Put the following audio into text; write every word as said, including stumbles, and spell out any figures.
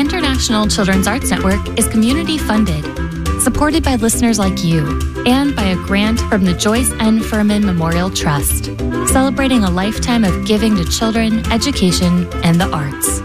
International Children's Arts Network is community funded, supported by listeners like you, and by a grant from the Joyce N. Furman Memorial Trust, celebrating a lifetime of giving to children, education, and the arts.